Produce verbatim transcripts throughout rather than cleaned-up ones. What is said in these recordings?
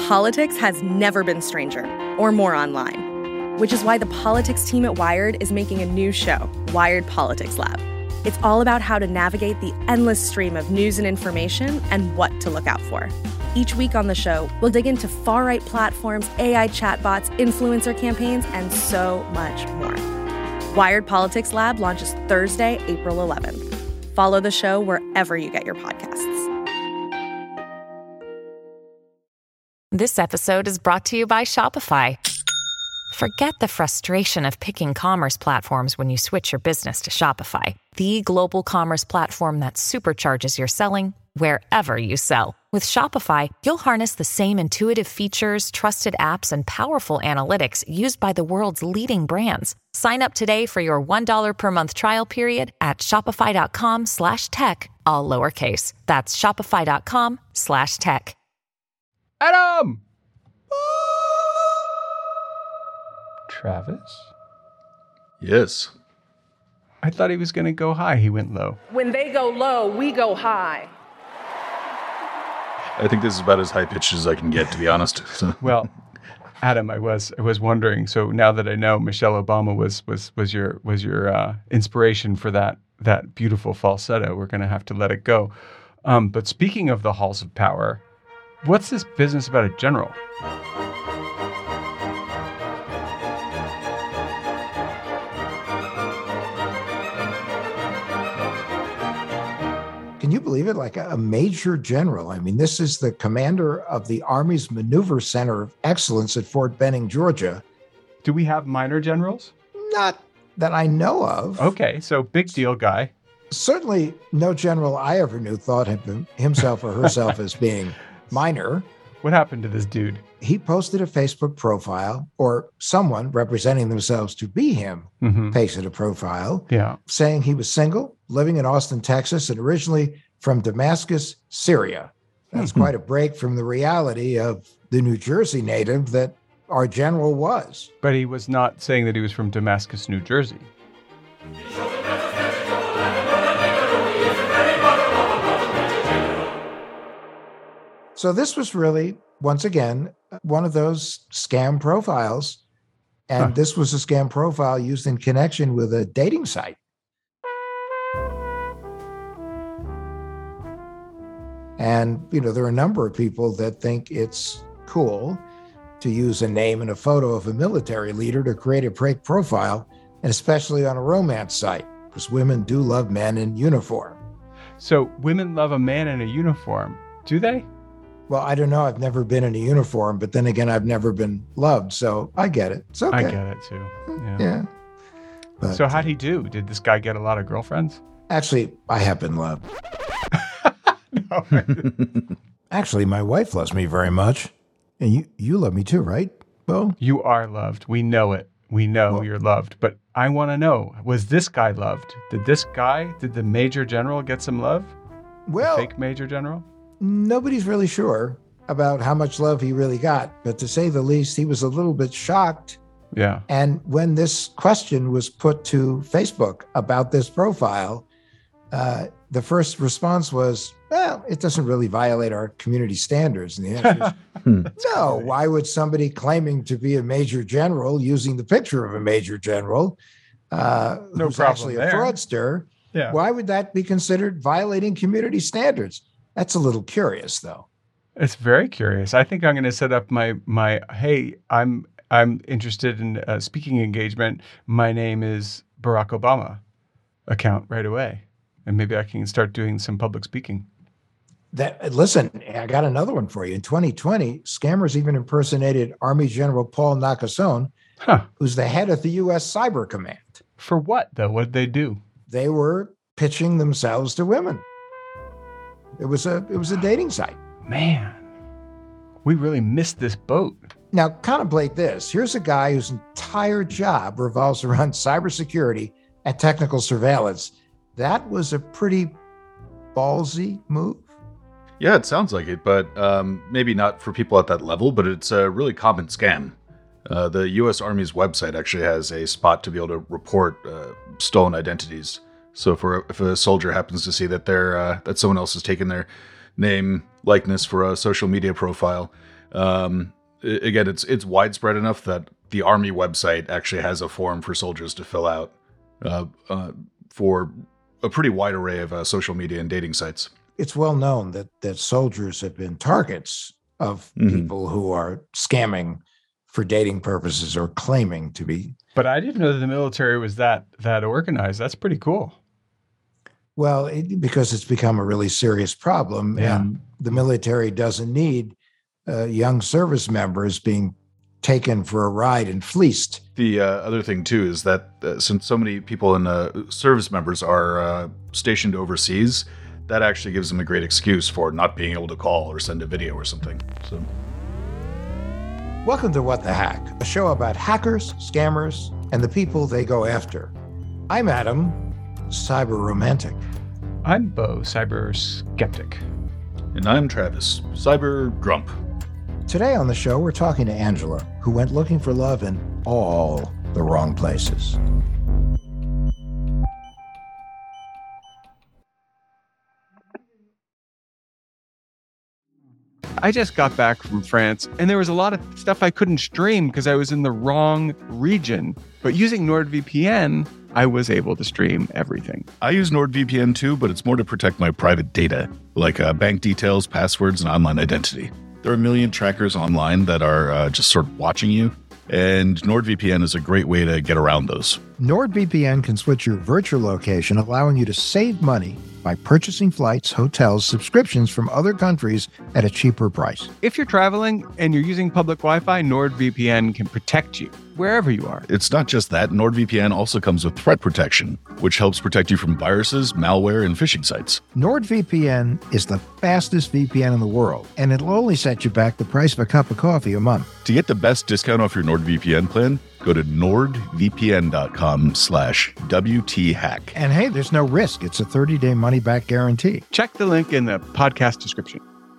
Politics has never been stranger or more online, which is why the politics team at Wired is making a new show, Wired Politics Lab. It's all about how to navigate the endless stream of news and information and what to look out for. Each week on the show, we'll dig into far-right platforms, A I chatbots, influencer campaigns, and so much more. Wired Politics Lab launches Thursday, April eleventh. Follow the show wherever you get your podcasts. This episode is brought to you by Shopify. Forget the frustration of picking commerce platforms when you switch your business to Shopify, the global commerce platform that supercharges your selling wherever you sell. With Shopify, you'll harness the same intuitive features, trusted apps, and powerful analytics used by the world's leading brands. Sign up today for your one dollar per month trial period at shopify.com slash tech, all lowercase. That's shopify.com slash tech. Adam! Travis? Yes. I thought he was going to go high. He went low. When they go low, we go high. I think this is about as high-pitched as I can get, to be honest. Well, Adam, I was I was wondering. So now that I know Michelle Obama was was was your was your uh, inspiration for that that beautiful falsetto, we're going to have to let it go. Um, but speaking of the halls of power, what's this business about a general? Can you believe it? Like a major general. I mean, this is the commander of the Army's Maneuver Center of Excellence at Fort Benning, Georgia. Do we have minor generals? Not that I know of. Okay, so big deal guy. Certainly no general I ever knew thought of him, himself or herself as being minor. What happened to this dude? He posted a Facebook profile, or someone representing themselves to be him mm-hmm. pasted a profile, yeah, saying he was single, living in Austin, Texas, and originally from Damascus, Syria. That's mm-hmm. quite a break from the reality of the New Jersey native that our general was. But he was not saying that he was from Damascus, New Jersey. So this was really, once again, one of those scam profiles. And huh. this was a scam profile used in connection with a dating site. And, you know, there are a number of people that think it's cool to use a name and a photo of a military leader to create a fake profile, and especially on a romance site, because women do love men in uniform. So women love a man in a uniform, do they? Well, I don't know. I've never been in a uniform, but then again, I've never been loved. So I get it. It's okay. I get it too. Yeah. yeah. But, so how'd he do? Did this guy get a lot of girlfriends? Actually, I have been loved. No. Actually, my wife loves me very much. And you, you love me too, right, Bo? You are loved. We know it. We know well, you're loved. But I want to know, was this guy loved? Did this guy, did the major general get some love? Well, the fake major general? Nobody's really sure about how much love he really got, but to say the least, he was a little bit shocked. Yeah. And when this question was put to Facebook about this profile, uh, the first response was, well, it doesn't really violate our community standards. And the answer is, no, great. Why would somebody claiming to be a major general using the picture of a major general, uh, no who's problem actually there. a fraudster, yeah. why would that be considered violating community standards? That's a little curious, though. It's very curious. I think I'm going to set up my my. Hey, I'm I'm interested in a speaking engagement. My name is Barack Obama account right away, and maybe I can start doing some public speaking. That listen, I got another one for you. In twenty twenty, scammers even impersonated Army General Paul Nakasone, huh. who's the head of the U S Cyber Command. For what though? What did they do? They were pitching themselves to women. It was a it was a dating site. Man, we really missed this boat. Now, contemplate this. Here's a guy whose entire job revolves around cybersecurity and technical surveillance. That was a pretty ballsy move. Yeah, it sounds like it, but um, maybe not for people at that level, but it's a really common scam. Uh, the U S Army's website actually has a spot to be able to report uh, stolen identities. So for, if a soldier happens to see that they're, uh, that someone else has taken their name, likeness for a social media profile, Um, i- again, it's it's widespread enough that the Army website actually has a form for soldiers to fill out uh, uh, for a pretty wide array of uh, social media and dating sites. It's well known that that soldiers have been targets of Mhm. people who are scamming for dating purposes or claiming to be. But I didn't know that the military was that that organized. That's pretty cool. Well, it, because it's become a really serious problem, Yeah. and the military doesn't need uh, young service members being taken for a ride and fleeced. The uh, other thing too is that uh, since so many people in uh, service members are uh, stationed overseas, that actually gives them a great excuse for not being able to call or send a video or something. So. Welcome to What the Hack, a show about hackers, scammers, and the people they go after. I'm Adam, cyber romantic. I'm Bo, cyber skeptic. And I'm Travis, cyber grump. Today on the show, we're talking to Angela, who went looking for love in all the wrong places. I just got back from France, and there was a lot of stuff I couldn't stream because I was in the wrong region. But using NordVPN, I was able to stream everything. I use NordVPN too, but it's more to protect my private data, like uh, bank details, passwords, and online identity. There are a million trackers online that are uh, just sort of watching you, and NordVPN is a great way to get around those. NordVPN can switch your virtual location, allowing you to save money by purchasing flights, hotels, subscriptions from other countries at a cheaper price. If you're traveling and you're using public Wi-Fi, NordVPN can protect you wherever you are. It's not just that. NordVPN also comes with threat protection, which helps protect you from viruses, malware, and phishing sites. NordVPN is the fastest V P N in the world, and it'll only set you back the price of a cup of coffee a month. To get the best discount off your NordVPN plan, go to nordvpn.com slash WTHack. And hey, there's no risk. It's a thirty-day money-back guarantee. Check the link in the podcast description.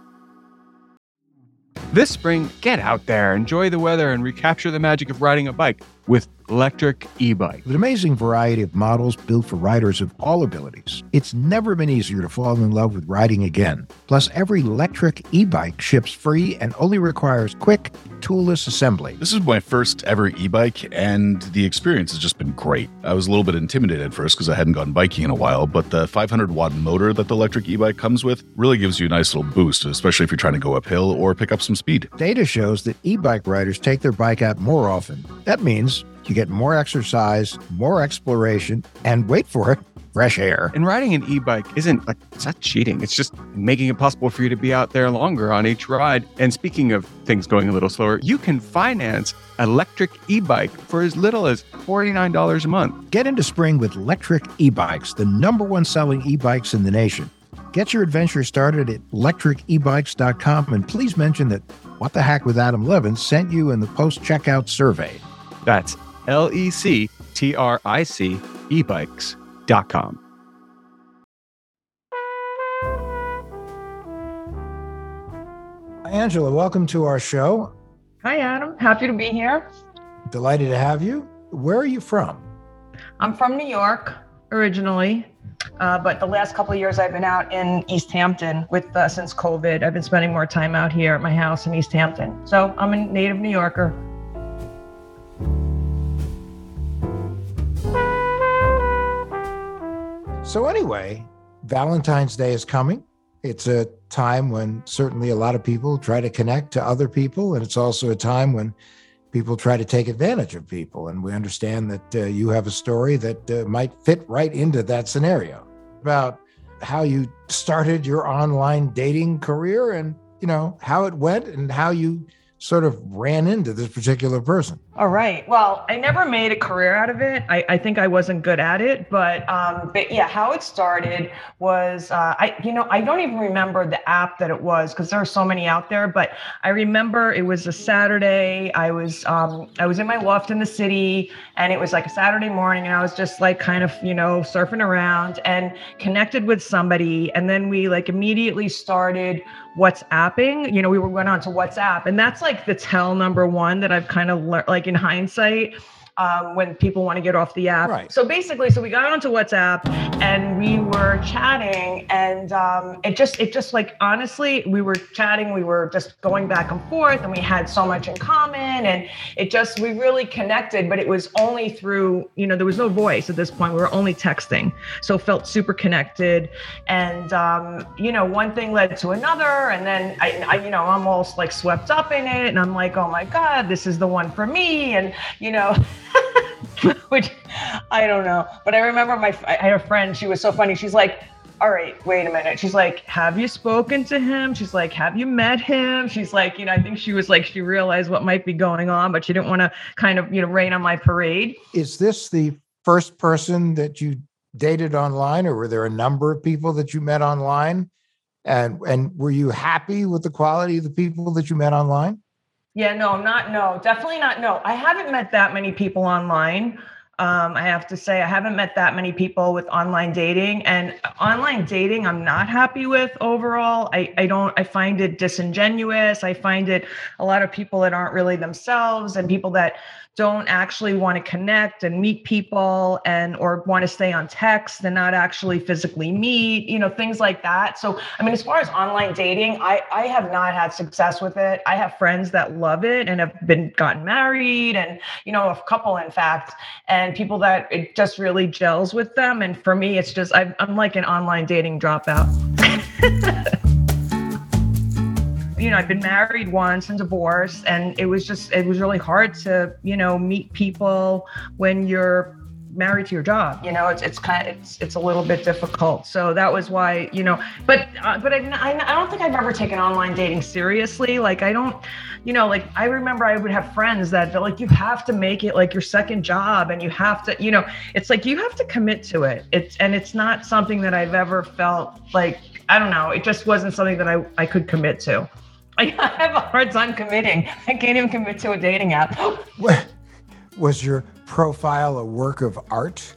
This spring, get out there, enjoy the weather, and recapture the magic of riding a bike with electric e-bike. With an amazing variety of models built for riders of all abilities, it's never been easier to fall in love with riding again. Plus, every electric e-bike ships free and only requires quick, toolless assembly. This is my first ever e-bike, and the experience has just been great. I was a little bit intimidated at first because I hadn't gone biking in a while, but the five hundred watt motor that the electric e-bike comes with really gives you a nice little boost, especially if you're trying to go uphill or pick up some speed. Data shows that e-bike riders take their bike out more often. That means you get more exercise, more exploration, and wait for it, fresh air. And riding an e-bike isn't like, it's not cheating. It's just making it possible for you to be out there longer on each ride. And speaking of things going a little slower, you can finance an electric e-bike for as little as forty-nine dollars a month. Get into spring with electric e-bikes, the number one selling e-bikes in the nation. Get your adventure started at electric e bikes dot com, and please mention that What the Hack with Adam Levin sent you in the post-checkout survey. That's L E C T R I C e bikes dot com. Angela, welcome to our show. Hi, Adam. Happy to be here. Delighted to have you. Where are you from? I'm from New York originally, uh, but the last couple of years I've been out in East Hampton with uh, since COVID. I've been spending more time out here at my house in East Hampton. So I'm a native New Yorker. So anyway, Valentine's Day is coming. It's a time when certainly a lot of people try to connect to other people, and it's also a time when people try to take advantage of people. And we understand that uh, you have a story that uh, might fit right into that scenario about how you started your online dating career and, you know, how it went and how you sort of ran into this particular person. All right. Well, I never made a career out of it. I, I think I wasn't good at it, but um, but yeah, how it started was uh, I you know I don't even remember the app that it was because there are so many out there. But I remember it was a Saturday. I was um, I was in my loft in the city, and it was like a Saturday morning, and I was just like kind of you know surfing around and connected with somebody, and then we like immediately started WhatsApping. You know, we were went on to WhatsApp, and that's like the tell number one that I've kind of learned. Like in hindsight, um, when people want to get off the app. Right. So basically, so we got onto WhatsApp and we were chatting, and um, it just, it just like, honestly, we were chatting, we were just going back and forth, and we had so much in common, and it just, we really connected, but it was only through, you know, there was no voice at this point. We were only texting. So felt super connected. And, um, you know, one thing led to another. And then I, I, you know, I'm all like swept up in it. And I'm like, oh my God, this is the one for me. And, you know, which I don't know. But I remember my, I had a friend, she was so funny. She's like, all right, wait a minute. She's like, have you spoken to him? She's like, have you met him? She's like, you know, I think she was like, she realized what might be going on, but she didn't want to kind of, you know, rain on my parade. Is this the first person that you dated online, or were there a number of people that you met online? And and were you happy with the quality of the people that you met online? Yeah, no, I'm not. No, definitely not. No, I haven't met that many people online. Um, I have to say, I haven't met that many people with online dating, and online dating, I'm not happy with overall. I, I don't, I find it disingenuous. I find it a lot of people that aren't really themselves, and people that don't actually want to connect and meet people, and or want to stay on text and not actually physically meet, you know, things like that. So, I mean, as far as online dating, I, I have not had success with it. I have friends that love it and have been gotten married, and, you know, a couple, in fact, and people that it just really gels with them. And for me, it's just, I'm, I'm like an online dating dropout. You know, I've been married once and divorced, and it was just, it was really hard to, you know, meet people when you're married to your job. You know, it's it's kind of, it's it's a little bit difficult. So that was why, you know, but uh, but I, I I don't think I've ever taken online dating seriously. Like, I don't, you know, like, I remember I would have friends that they're like, you have to make it like your second job, and you have to, you know, it's like, you have to commit to it. It's, and it's not something that I've ever felt like, I don't know, it just wasn't something that I, I could commit to. I have a hard time committing. I can't even commit to a dating app. Was your profile a work of art?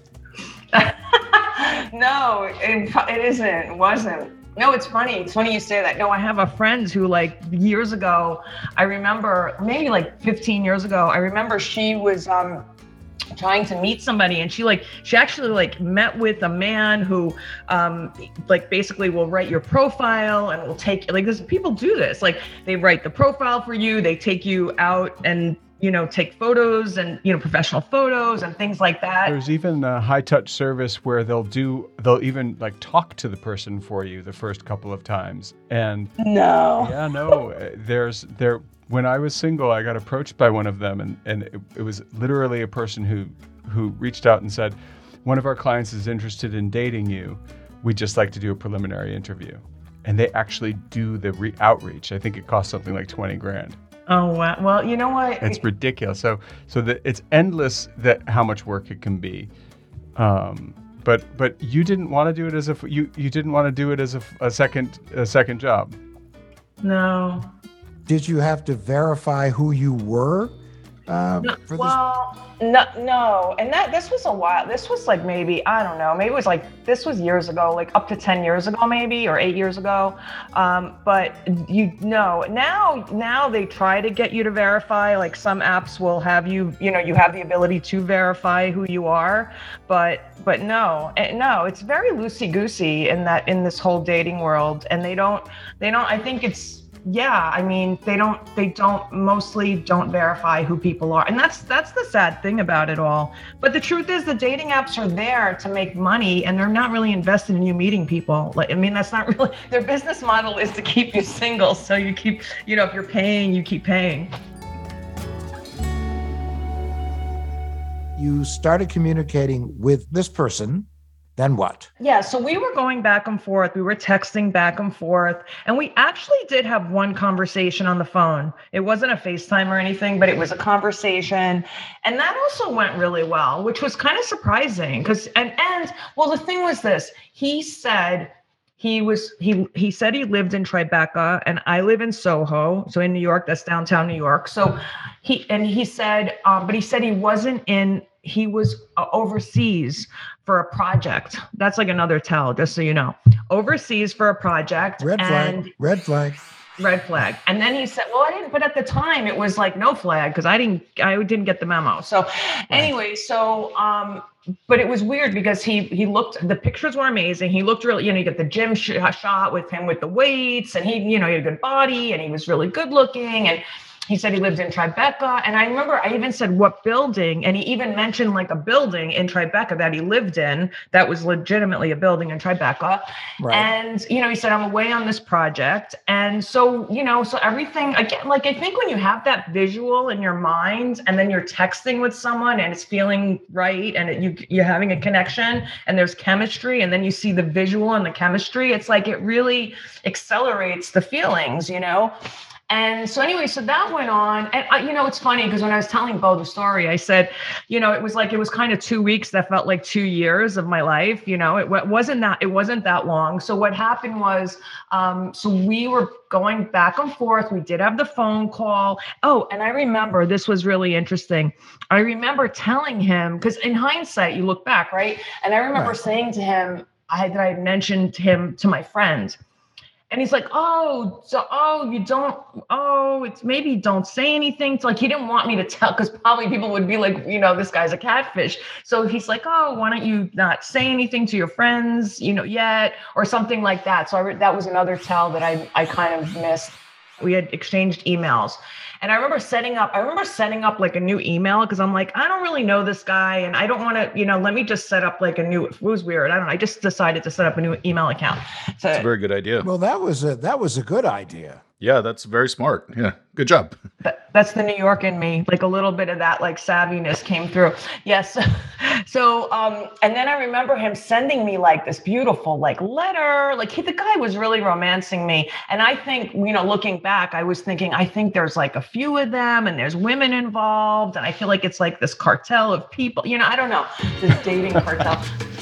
No, it, it isn't. It wasn't. No, it's funny. It's funny you say that. No, I have a friend who, like, years ago, I remember, maybe like fifteen years ago, I remember she was um, trying to meet somebody, and she like, she actually like met with a man who um, like basically will write your profile and will take, like, this, people do this. Like, they write the profile for you, they take you out and, you know, take photos and, you know, professional photos and things like that. There's even a high touch service where they'll do, they'll even like talk to the person for you the first couple of times. And no, yeah, no, there's there, when I was single, I got approached by one of them, and, and it, it was literally a person who, who reached out and said, one of our clients is interested in dating you. We'd just like to do a preliminary interview. And they actually do the re- outreach. I think it costs something like twenty grand. Oh, wow. Well, you know what? It's ridiculous. So, so that it's endless that how much work it can be. Um, but, but you didn't want to do it as a, you, you didn't want to do it as a, a second, a second job. No. Did you have to verify who you were? Uh, no, for this? Well, no, no. And that, this was a while, this was like, maybe, I don't know, maybe it was like, this was years ago, like up to ten years ago, maybe, or eight years ago. Um, but you know, now, now they try to get you to verify, like some apps will have you, you know, you have the ability to verify who you are, but, but no, no, it's very loosey-goosey in that, in this whole dating world. And they don't, they don't, I think it's, yeah, I mean, they don't, they don't, mostly don't verify who people are. And that's, that's the sad thing about it all. But the truth is the dating apps are there to make money, and they're not really invested in you meeting people. Like, I mean, that's not really, their business model is to keep you single. So you keep, you know, if you're paying, you keep paying. You started communicating with this person. Then what? Yeah, so we were going back and forth. We were texting back and forth. And we actually did have one conversation on the phone. It wasn't a FaceTime or anything, but it was a conversation. And that also went really well, which was kind of surprising. Because, and, and, well, the thing was this, he said, He was, he, he said he lived in Tribeca, and I live in Soho. So in New York, that's downtown New York. So he, and he said, um, but he said he wasn't in, he was uh, overseas for a project. That's like another tell, just so you know. Overseas for a project. Red flag, and red flag. red flag. And then he said, well, I didn't, but at the time it was like no flag because I didn't, I didn't get the memo. So anyway, so, um, but it was weird because he, he looked, the pictures were amazing. He looked really, you know, you get the gym sh- shot with him with the weights and he, you know, he had a good body and he was really good looking. And he said he lived in Tribeca. And I remember I even said what building, and he even mentioned like a building in Tribeca that he lived in that was legitimately a building in Tribeca. Right. And, you know, he said, I'm away on this project. And so, you know, so everything, again, like I think when you have that visual in your mind and then you're texting with someone and it's feeling right and it, you, you're having a connection and there's chemistry and then you see the visual and the chemistry, it's like it really accelerates the feelings, you know? And so anyway, so that went on. And, I, you know, it's funny because when I was telling Bo the story, I said, you know, it was like, it was kind of two weeks that felt like two years of my life. You know, it, it wasn't that, it wasn't that long. So what happened was, um, so we were going back and forth. We did have the phone call. Oh, and I remember this was really interesting. I remember telling him, because in hindsight, you look back, right? And I remember right. saying to him, I, that I had mentioned him to my friends. And he's like, oh, so, oh, you don't, oh, it's maybe don't say anything. It's like, he didn't want me to tell, because probably people would be like, you know, this guy's a catfish. So he's like, oh, why don't you not say anything to your friends, you know, yet, or something like that. So I re- that was another tell that I, I kind of missed. We had exchanged emails. And I remember setting up, I remember setting up like a new email because I'm like, I don't really know this guy and I don't want to, you know, let me just set up like a new, it was weird. I don't know. I just decided to set up a new email account. So that's a very good idea. Well, that was a, that was a good idea. Yeah, that's very smart. Yeah, good job. That, that's the New York in me. Like a little bit of that like savviness came through. Yes. So, um, and then I remember him sending me like this beautiful like letter. Like he, the guy was really romancing me. And I think, you know, looking back, I was thinking, I think there's like a few of them and there's women involved. And I feel like it's like this cartel of people, you know, I don't know, this dating cartel.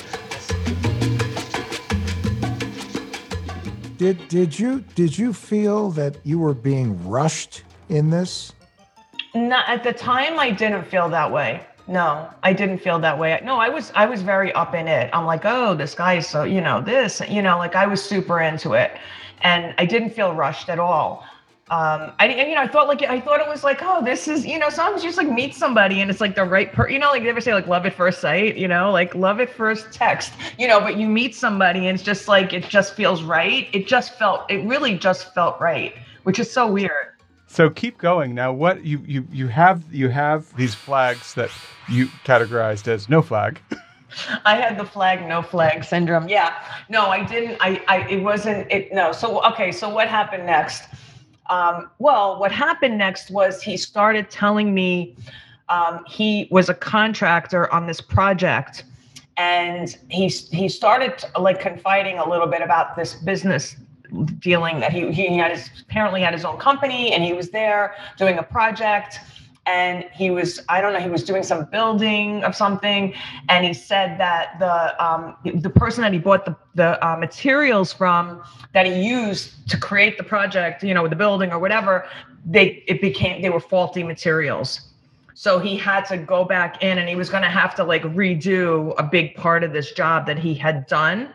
Did did you did you feel that you were being rushed in this? Not at the time. I didn't feel that way. No, I didn't feel that way. No, I was I was very up in it. I'm like, oh, this guy is so, you know, this, you know, like I was super into it, and I didn't feel rushed at all. Um, I, you know, I thought like, I thought it was like, oh, this is, you know, sometimes you just like meet somebody and it's like the right per, you know, like they ever say like love at first sight, you know, like love at first text, you know, but you meet somebody and it's just like, it just feels right. It just felt, it really just felt right, which is so weird. So keep going. Now, what you, you, you have, you have these flags that you categorized as no flag. I had the flag, no flag syndrome. Yeah, no, I didn't. I, I, it wasn't it. No. So, okay. So what happened next? Um, well, what happened next was he started telling me um, he was a contractor on this project, and he he started like confiding a little bit about this business dealing that he he had his, apparently had his own company, and he was there doing a project, and he was I don't know he was doing some building of something, and he said that the um, the person that he bought the the uh, materials from that he used to create the project, you know, the building or whatever, they it became they were faulty materials. So he had to go back in and he was going to have to like redo a big part of this job that he had done.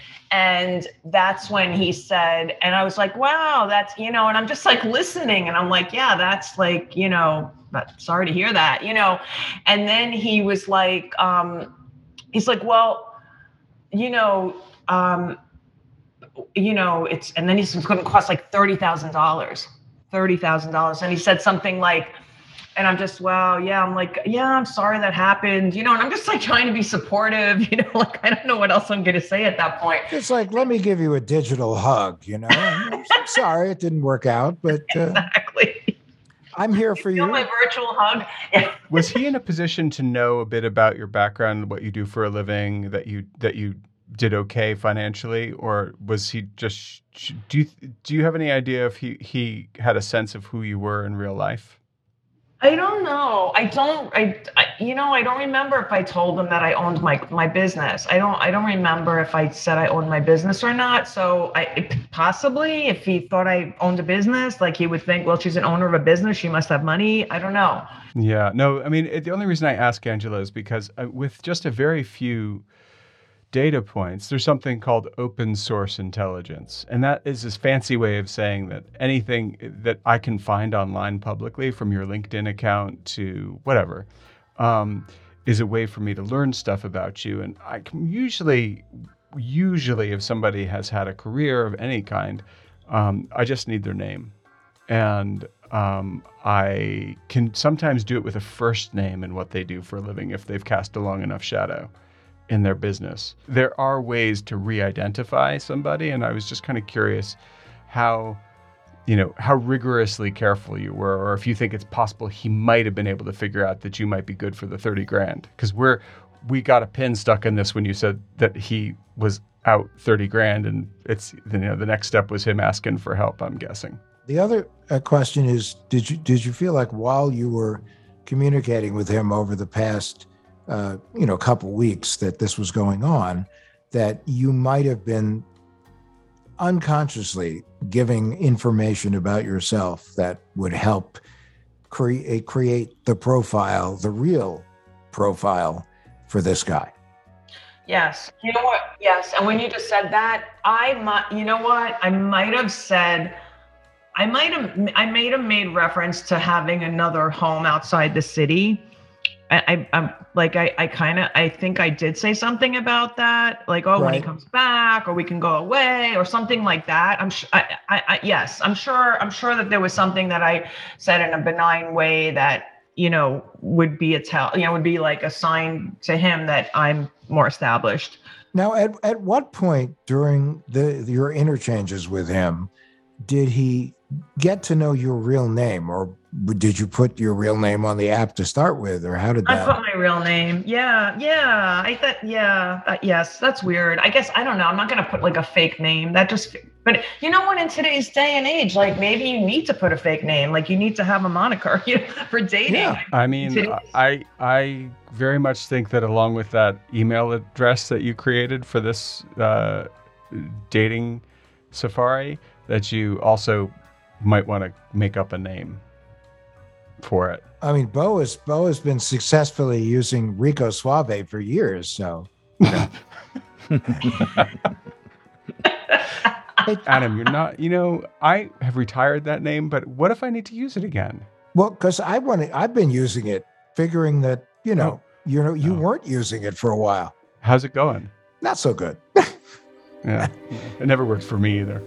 And that's when he said, and I was like, wow, that's, you know, and I'm just like listening and I'm like, yeah, that's like, you know, but sorry to hear that, you know. And then he was like, um, he's like, well, you know, um, you know, it's, and then he's going to cost like thirty thousand dollars, thirty thousand dollars. And he said something like, and I'm just, wow, yeah, I'm like, yeah, I'm sorry that happened, you know, and I'm just like trying to be supportive, you know, like, I don't know what else I'm going to say at that point. It's like, let me give you a digital hug, you know, I'm sorry it didn't work out, but uh, exactly. I'm here for you. you. My virtual hug. Yeah. Was he in a position to know a bit about your background, what you do for a living, that you, that you did okay financially, or was he just, do you, do you have any idea if he, he had a sense of who you were in real life? I don't know. I don't, I, I, you know, I don't remember if I told him that I owned my, my business. I don't, I don't remember if I said I owned my business or not. So I, it, possibly if he thought I owned a business, like he would think, well, she's an owner of a business, she must have money. I don't know. Yeah, no, I mean, it, the only reason I ask Angela is because uh, with just a very few data points, there's something called open source intelligence. And that is this fancy way of saying that anything that I can find online publicly, from your LinkedIn account to whatever, um, is a way for me to learn stuff about you. And I can usually, usually if somebody has had a career of any kind, um, I just need their name. And um, I can sometimes do it with a first name and what they do for a living if they've cast a long enough shadow in their business. There are ways to re-identify somebody, and I was just kind of curious how, you know, how rigorously careful you were, or if you think it's possible he might have been able to figure out that you might be good for the thirty grand. Because we're we got a pin stuck in this when you said that he was out thirty grand, and it's, you know, the next step was him asking for help, I'm guessing. The other uh, question is, did you did you feel like while you were communicating with him over the past Uh, you know, couple weeks that this was going on, that you might have been unconsciously giving information about yourself that would help create create the profile, the real profile for this guy? Yes. You know what? Yes. And when you just said that, I might, you know what? I might have said, I might have, I might have made reference to having another home outside the city. I, I, I'm like, I, I kind of, I think I did say something about that, like, oh, right. When he comes back, or we can go away, or something like that. I'm sure, I, I, I, yes, I'm sure, I'm sure that there was something that I said in a benign way that, you know, would be a tell, you know, would be like a sign to him that I'm more established. Now, at at what point during the your interchanges with him did he get to know your real name, or did you put your real name on the app to start with, or how did that? I put my real name. Yeah, yeah. I thought, yeah, uh, yes. That's weird. I guess I don't know. I'm not gonna put like a fake name. That just. But you know what? In today's day and age, like maybe you need to put a fake name. Like you need to have a moniker, you know, for dating. Yeah. I mean, I I very much think that along with that email address that you created for this uh, dating safari, that you also might want to make up a name for it. I mean, Bo has Bo has been successfully using Rico Suave for years, so. Yeah. Adam, you're not, you know, I have retired that name, but what if I need to use it again? Well, because I want I've been using it, figuring that, you know, oh. you know, you oh. weren't using it for a while. How's it going? Not so good. Yeah, it never worked for me either.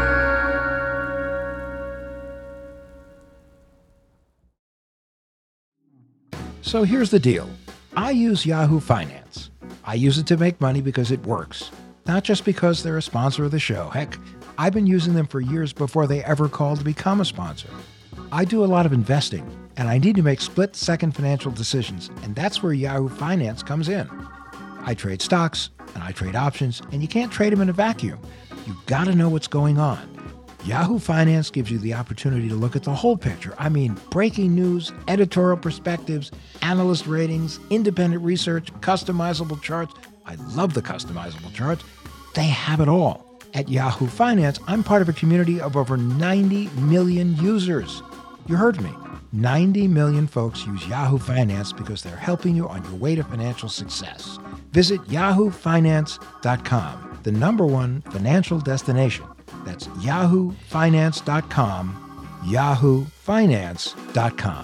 So here's the deal. I use Yahoo Finance. I use it to make money because it works. Not just because they're a sponsor of the show. Heck, I've been using them for years before they ever called to become a sponsor. I do a lot of investing, and I need to make split-second financial decisions, and that's where Yahoo Finance comes in. I trade stocks, and I trade options, and you can't trade them in a vacuum. You've got to know what's going on. Yahoo Finance gives you the opportunity to look at the whole picture. I mean, breaking news, editorial perspectives, analyst ratings, independent research, customizable charts. I love the customizable charts. They have it all. At Yahoo Finance, I'm part of a community of over ninety million users. You heard me. ninety million folks use Yahoo Finance because they're helping you on your way to financial success. Visit yahoo finance dot com, the number one financial destination. That's yahoo finance dot com, yahoo finance dot com.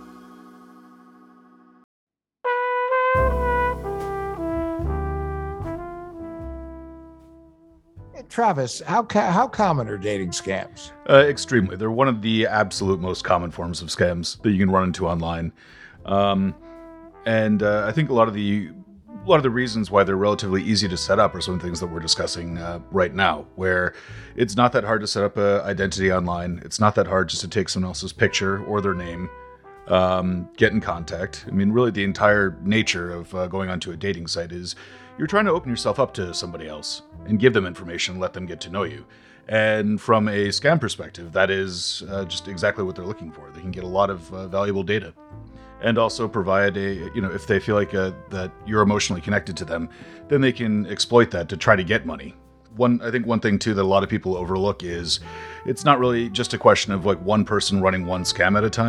Travis, how ca- how common are dating scams? Uh, extremely. They're one of the absolute most common forms of scams that you can run into online. Um, and uh, I think a lot of the a lot of the reasons why they're relatively easy to set up are some things that we're discussing uh, right now, where it's not that hard to set up an identity online. It's not that hard just to take someone else's picture or their name, um, get in contact. I mean, really the entire nature of uh, going onto a dating site is you're trying to open yourself up to somebody else and give them information, let them get to know you. And from a scam perspective, that is uh, just exactly what they're looking for. They can get a lot of uh, valuable data, and also provide a, you know, if they feel like uh, that you're emotionally connected to them, then they can exploit that to try to get money. One, I think one thing too that a lot of people overlook is it's not really just a question of like one person running one scam at a time.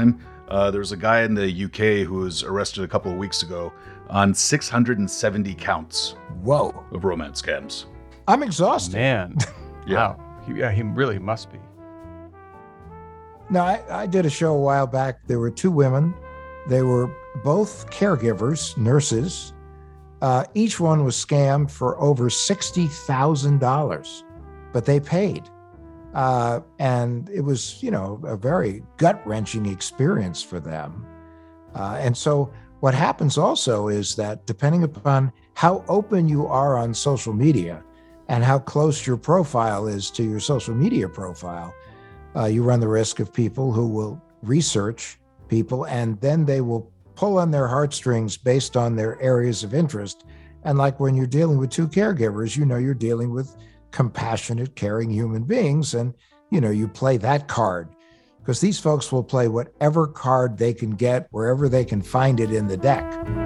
Uh, there was a guy in the U K who was arrested a couple of weeks ago on six hundred seventy counts Whoa. of romance scams. I'm exhausted. Man. Yeah. Wow. He, yeah, he really must be. No, I, I did a show a while back. There were two women. They were both caregivers, nurses. Uh, each one was scammed for over sixty thousand dollars, but they paid. Uh, and it was, you know, a very gut-wrenching experience for them. Uh, and so what happens also is that depending upon how open you are on social media and how close your profile is to your social media profile, uh, you run the risk of people who will research people and then they will pull on their heartstrings based on their areas of interest. And like when you're dealing with two caregivers, you know, you're dealing with compassionate, caring human beings. And, you know, you play that card because these folks will play whatever card they can get wherever they can find it in the deck.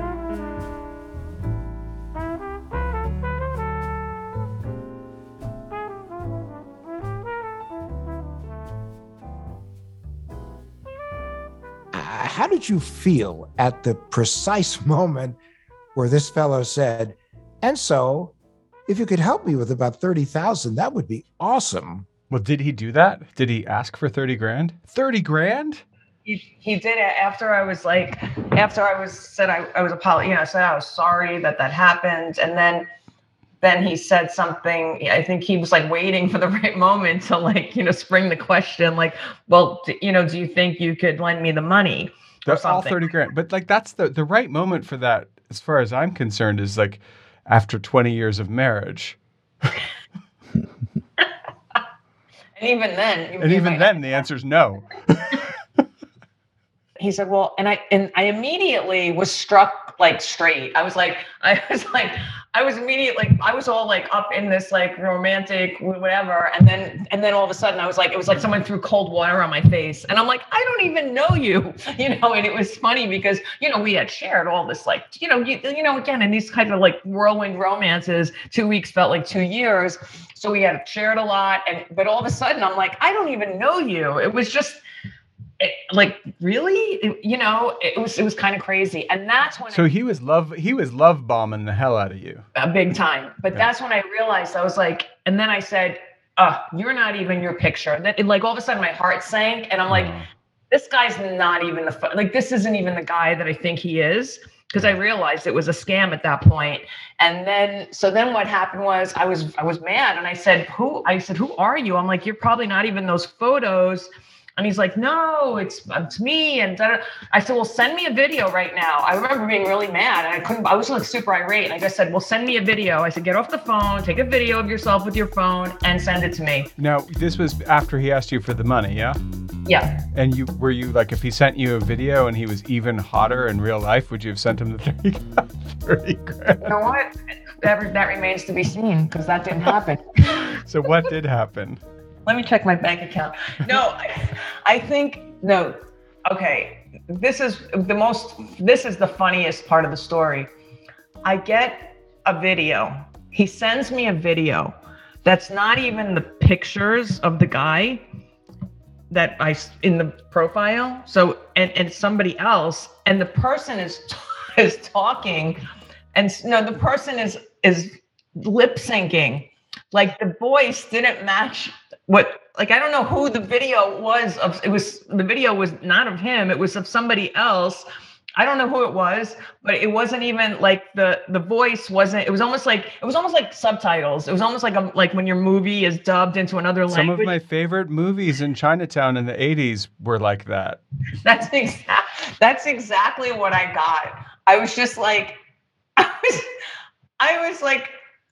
How did you feel at the precise moment where this fellow said, and so if you could help me with about thirty thousand, that would be awesome. Well, did he do that? Did he ask for thirty grand? thirty grand? He, he did it after I was like, after I was said I, I was apolog- you know, said I was sorry that that happened. And then, then he said something, I think he was like waiting for the right moment to like, you know, spring the question like, well, d- you know, do you think you could lend me the money? That's all thirty grand. But like, that's the, the right moment for that, as far as I'm concerned, is like after twenty years of marriage. And even then, you- And you even might- then, the answer is no. He said, well, and I, and I immediately was struck like straight. I was like, I was like, I was immediately, like, I was all like up in this like romantic whatever. And then, and then all of a sudden I was like, it was like someone threw cold water on my face. And I'm like, I don't even know you, you know? And it was funny because, you know, we had shared all this, like, you know, you, you know, again, in these kind of like whirlwind romances, two weeks felt like two years. So we had shared a lot. And, but all of a sudden I'm like, I don't even know you. It was just, It, like really, it, you know, it was it was kind of crazy, and that's when So I, he was love he was love bombing the hell out of you. a big time. But Yeah. that's when I realized I was like, and then I said, "Uh, you're not even your picture." And then, it, like all of a sudden, my heart sank, and I'm like, Oh. "This guy's not even the fu- like this isn't even the guy that I think he is." Because I realized it was a scam at that point. And then, so then what happened was I was I was mad, and I said, "Who?" I said, "Who are you?" I'm like, "You're probably not even those photos." And he's like, no, it's it's me. And da-da. I said, well, send me a video right now. I remember being really mad. And I couldn't, I was like super irate. And I just said, well, send me a video. I said, get off the phone, take a video of yourself with your phone and send it to me. Now, this was after he asked you for the money, yeah? Yeah. And you were you like, if he sent you a video and he was even hotter in real life, would you have sent him the thirty, thirty grand? You know what? That, that remains to be seen because that didn't happen. So what did happen? Let me check my bank account. No, I, I think, no. Okay. This is the most, this is the funniest part of the story. I get a video. He sends me a video that's not even the pictures of the guy that I, in the profile. So, and, and somebody else, and the person is, is talking and no, the person is, is lip syncing. Like the voice didn't match what, like, I don't know who the video was of. It was, the video was not of him. It was of somebody else. I don't know who it was, but it wasn't even like the, the voice wasn't, it was almost like, it was almost like subtitles. It was almost like, a, like when your movie is dubbed into another Some language. of my favorite movies in Chinatown in the eighties were like that. That's exact. That's exactly what I got. I was just like, I was, I was like,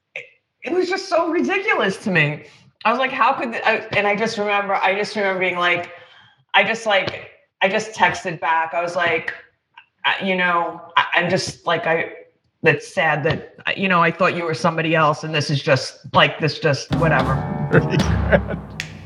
it was just so ridiculous to me. I was like, how could, I, and I just remember, I just remember being like, I just like, I just texted back. I was like, you know, I, I'm just like, I, that's sad that, you know, I thought you were somebody else and this is just like, this just whatever. thirty grand.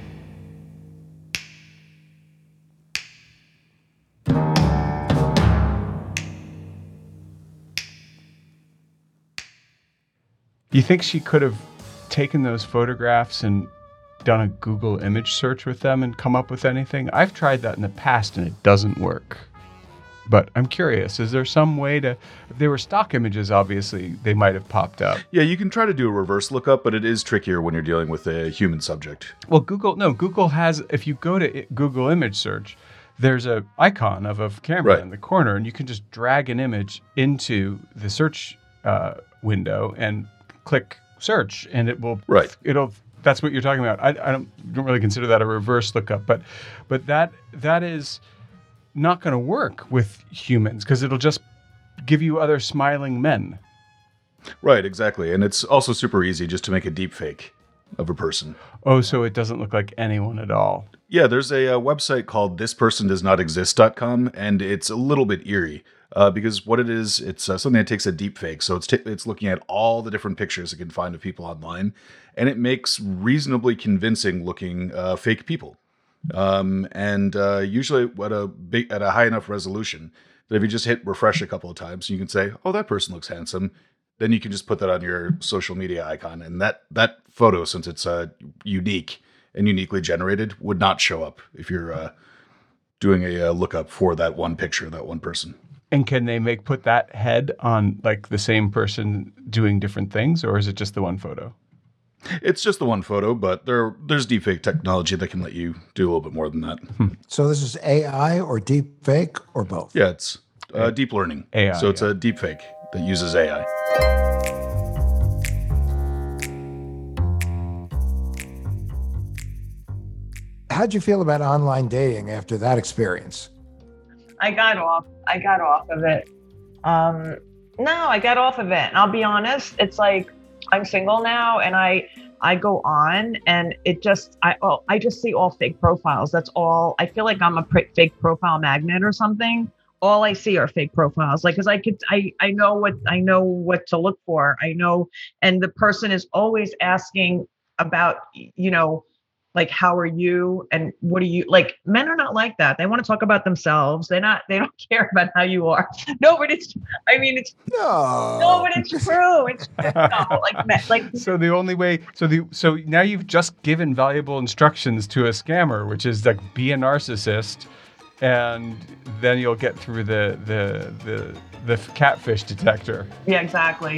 Do you think she could have taken those photographs and done a Google image search with them and come up with anything? I've tried that in the past and it doesn't work. But I'm curious, is there some way to, if they were stock images, obviously, they might have popped up. Yeah, you can try to do a reverse lookup, but it is trickier when you're dealing with a human subject. Well, Google, no, Google has, if you go to Google image search, there's a icon of a camera Right. in the corner, and you can just drag an image into the search uh, window and click search, and it will, Right. it'll, that's what you're talking about. I, I don't, don't really consider that a reverse lookup, but, but that that is not going to work with humans because it'll just give you other smiling men. Right, exactly. And it's also super easy just to make a deep fake of a person. Oh, so it doesn't look like anyone at all. Yeah, there's a, uh website called this person does not exist dot com, and it's a little bit eerie uh, because what it is, it's uh, something that takes a deep fake. So it's t- it's looking at all the different pictures it can find of people online, and it makes reasonably convincing looking uh, fake people. Um, and uh, usually at a big, at a high enough resolution that if you just hit refresh a couple of times, you can say, "Oh, that person looks handsome." Then you can just put that on your social media icon, and that that photo, since it's uh, unique and uniquely generated, would not show up if you're uh, doing a uh, lookup for that one picture, that one person. And can they make put that head on like the same person doing different things, or is it just the one photo? It's just the one photo, but there there's deepfake technology that can let you do a little bit more than that. So this is A I or deep fake or both? Yeah, it's uh, deep learning. A I, so it's yeah. a deepfake that uses A I. How'd you feel about online dating after that experience? I got off. I got off of it. Um, no, I got off of it. And I'll be honest, it's like I'm single now, and I I go on, and it just I oh I just see all fake profiles. That's all. I feel like I'm a pr- fake profile magnet or something. All I see are fake profiles. Like, cause I could I I know what I know what to look for. I know, and the person is always asking about, you know, like, how are you and what are you like? Men are not like that. They want to talk about themselves. They're not, they don't care about how you are. No, but it's, I mean, it's, No. no, but it's true. It's no, like, men- like, So the only way, so the so now you've just given valuable instructions to a scammer, which is like be a narcissist, and then you'll get through the the the the catfish detector. yeah, exactly.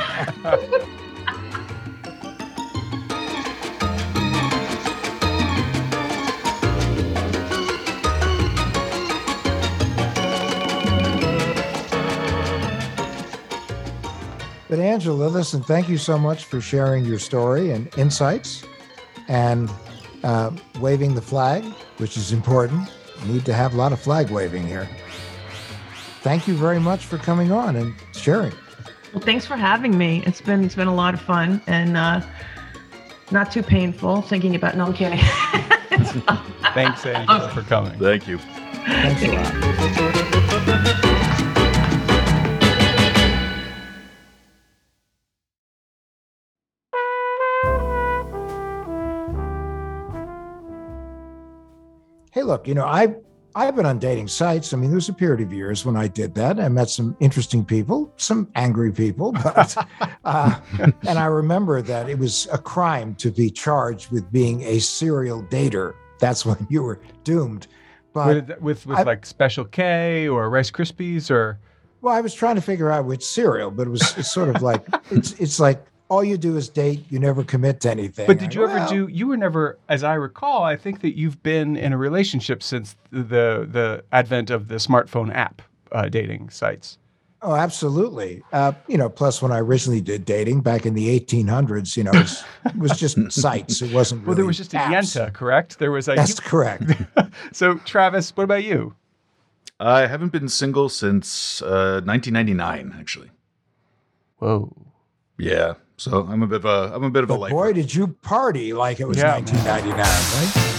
But Angela, listen, thank you so much for sharing your story and insights and uh, waving the flag, which is important. We need to have a lot of flag waving here. Thank you very much for coming on and sharing. Well, thanks for having me. It's been, it's been a lot of fun and uh, not too painful thinking about, no, I'm kidding. Thanks, Angela, for coming. Thank you. Thanks a lot. Hey, look, you know, I, I've been on dating sites. I mean, there was a period of years when I did that. I met some interesting people, some angry people, but, uh, and I remember that it was a crime to be charged with being a serial dater. That's when you were doomed. But With with, with I- like Special K or Rice Krispies or well, I was trying to figure out which cereal, but it was it's sort of like it's it's like all you do is date, you never commit to anything. But did you I- ever well, do? You were never, as I recall, I think that you've been in a relationship since the the advent of the smartphone app uh, dating sites. Oh, absolutely. Uh, you know, plus when I originally did dating back in the eighteen hundreds, you know, it was, it was just sites. It wasn't. Well, there really was just a apps. Yenta, correct? There was a. That's correct. So, Travis, what about you? I haven't been single since uh, nineteen ninety-nine, actually. Whoa. Yeah, so I'm a bit of a I'm a bit of a But lifer. boy, did you party like it was Yeah. nineteen ninety-nine, right?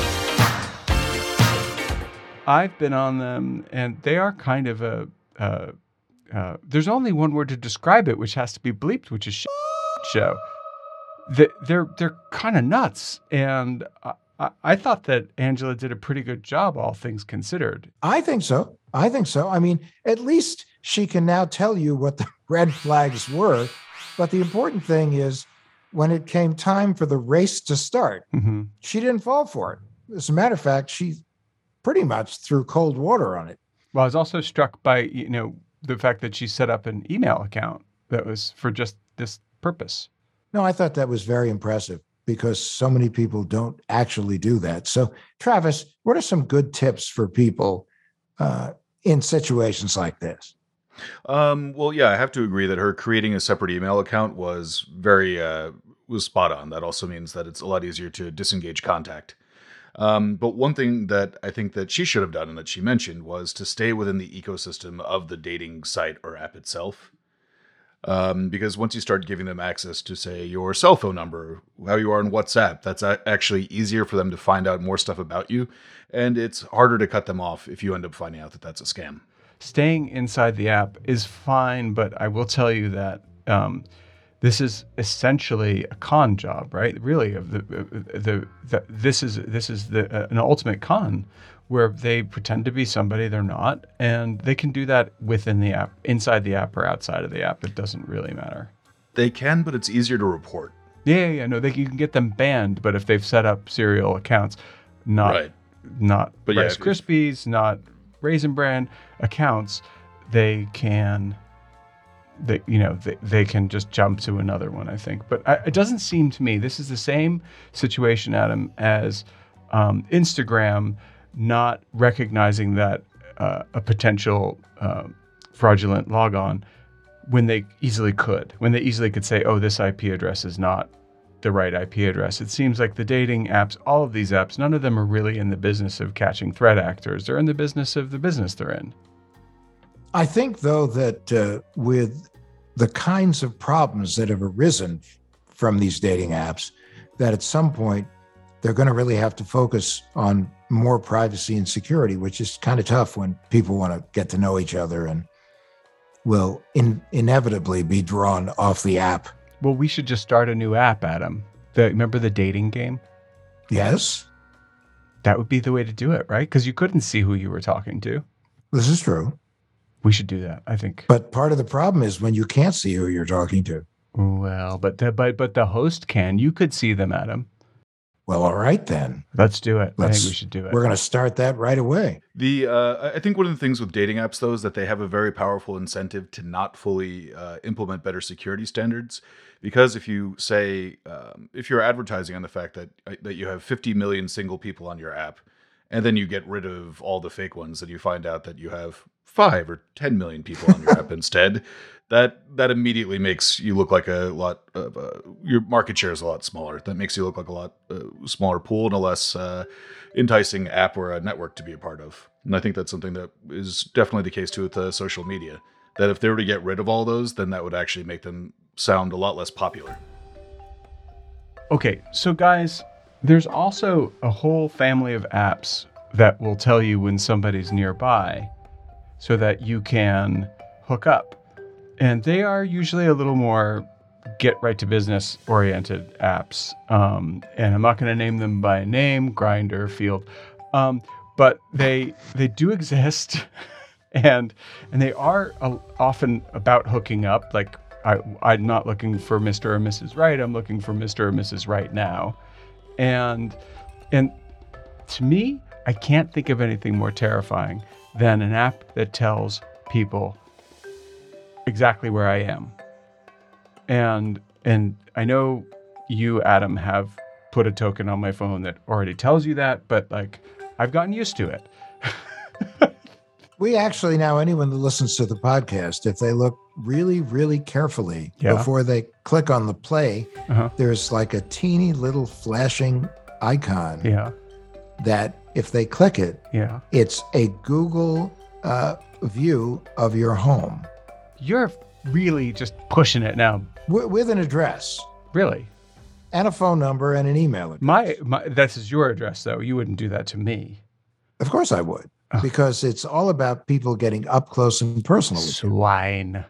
I've been on them, and they are kind of a. Uh, uh, there's only one word to describe it, which has to be bleeped, which is shit show. The, they're they're kind of nuts, and I, I, I thought that Angela did a pretty good job, all things considered. I think so. I think so. I mean, at least she can now tell you what the red flags were. But the important thing is when it came time for the race to start, Mm-hmm. she didn't fall for it. As a matter of fact, she pretty much threw cold water on it. Well, I was also struck by, you know, the fact that she set up an email account that was for just this purpose. No, I thought that was very impressive because so many people don't actually do that. So, Travis, what are some good tips for people uh, in situations like this? Um, well, yeah, I have to agree that her creating a separate email account was very uh, was spot on. That also means that it's a lot easier to disengage contact. Um, but one thing that I think that she should have done and that she mentioned was to stay within the ecosystem of the dating site or app itself. Um, because once you start giving them access to, say, your cell phone number, how you are on WhatsApp, that's a- actually easier for them to find out more stuff about you. And it's harder to cut them off if you end up finding out that that's a scam. Staying inside the app is fine, but I will tell you that um, this is essentially a con job, right? Really, of the, the, the this is this is the uh, an ultimate con, where they pretend to be somebody they're not, and they can do that within the app, inside the app or outside of the app. It doesn't really matter. They can, but it's easier to report. Yeah, yeah, yeah. No, they you can get them banned, but if they've set up serial accounts, not Right. not But yeah, Rice if- Krispies, not Raisin Bran accounts, they can, they you know they, they can just jump to another one, I think. But I, it doesn't seem to me this is the same situation, Adam, as um, Instagram not recognizing that uh, a potential uh, fraudulent logon when they easily could, when they easily could say, oh, this I P address is not the right I P address. It seems like the dating apps, all of these apps, none of them are really in the business of catching threat actors. They're in the business of the business they're in. I think, though, that uh, with the kinds of problems that have arisen from these dating apps, that at some point they're going to really have to focus on more privacy and security, which is kind of tough when people want to get to know each other and will in, inevitably be drawn off the app. Well, we should just start a new app, Adam. The, remember the dating game? Yes, That would be the way to do it, right? Because you couldn't see who you were talking to. this is true. We should do that, I think. But part of the problem is when you can't see who you're talking to. Well, but the, but but the host can. You could see them, Adam. Well, all right, then. Let's do it. I Let's- think we should do it. We're going to start that right away. The uh, I think one of the things with dating apps, though, is that they have a very powerful incentive to not fully uh, implement better security standards. Because if you say, um, if you're advertising on the fact that uh, that you have fifty million single people on your app, and then you get rid of all the fake ones, and you find out that you have five or ten million people on your app instead, that that immediately makes you look like a lot of uh, your market share is a lot smaller. That makes you look like a lot uh, smaller pool and a less uh, enticing app or a network to be a part of. And I think that's something that is definitely the case too with uh, social media. That if they were to get rid of all those, then that would actually make them sound a lot less popular. Okay, so guys, there's also a whole family of apps that will tell you when somebody's nearby so that you can hook up. And they are usually a little more get right to business oriented apps. Um, and I'm not going to name them by name, Grindr, Field, um, but they they do exist, and and they are uh, often about hooking up. Like I, I'm not looking for Mister or Missus Right. I'm looking for Mister or Missus Right now, and and to me, I can't think of anything more terrifying than an app that tells people exactly where I am. And and I know you, Adam, have put a token on my phone that already tells you that, but like I've gotten used to it. We actually now, anyone that listens to the podcast, if they look really, really carefully Yeah. before they click on the play, Uh-huh. there's like a teeny little flashing icon Yeah, that if they click it, yeah. it's a Google uh, view of your home You're really just pushing it now. w- with an address Really? and a phone number and an email address. My my this is your address though. You wouldn't do that to me. Of course I would, because it's all about people getting up close and personal with you. Swine.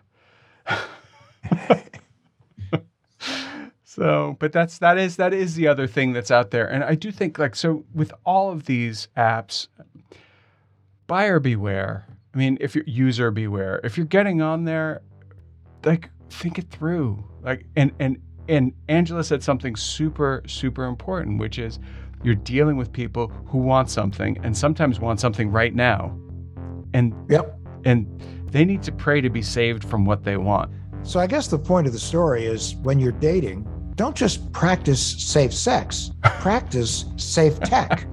So, but that's that is that is the other thing that's out there. And I do think like so with all of these apps, buyer beware. I mean, if you're user beware. If you're getting on there, like think it through. Like and and and Angela said something super super important, which is you're dealing with people who want something and sometimes want something right now. and Yep. and they need to pray to be saved from what they want. So I guess the point of the story is when you're dating, don't just practice safe sex, practice safe tech.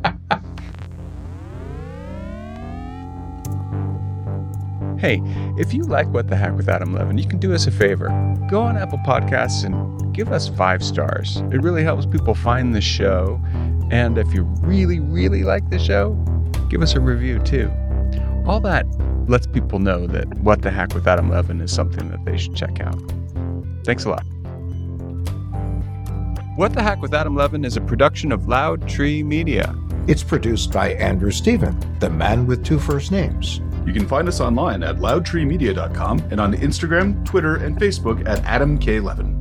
Hey, if you like What the Hack with Adam Levin, you can do us a favor. Go on Apple Podcasts and give us five stars. It really helps people find the show. And if you really, really like the show, give us a review too. All that lets people know that What the Hack with Adam Levin is something that they should check out. Thanks a lot. What the Hack with Adam Levin is a production of Loud Tree Media. It's produced by Andrew Stephen, the man with two first names. You can find us online at loud tree media dot com and on Instagram, Twitter, and Facebook at Adam K. Levin.